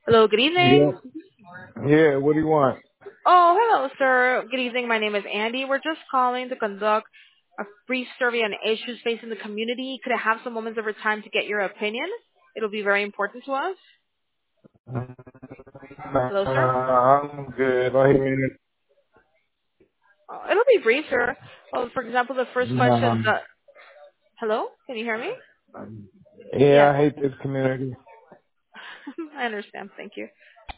Hello, good evening. Yeah. Yeah, what do you want? Oh, hello, sir. Good evening. My name is Andy. We're just calling to conduct a brief survey on issues facing the community. Could I have some moments of your time to get your opinion? It'll be very important to us. Hello, sir. I'm good. I mean, It'll be brief, sir. Well, for example, the first question. um, Hello? Can you hear me? yeah, Yes. I hate this community. I understand. Thank you.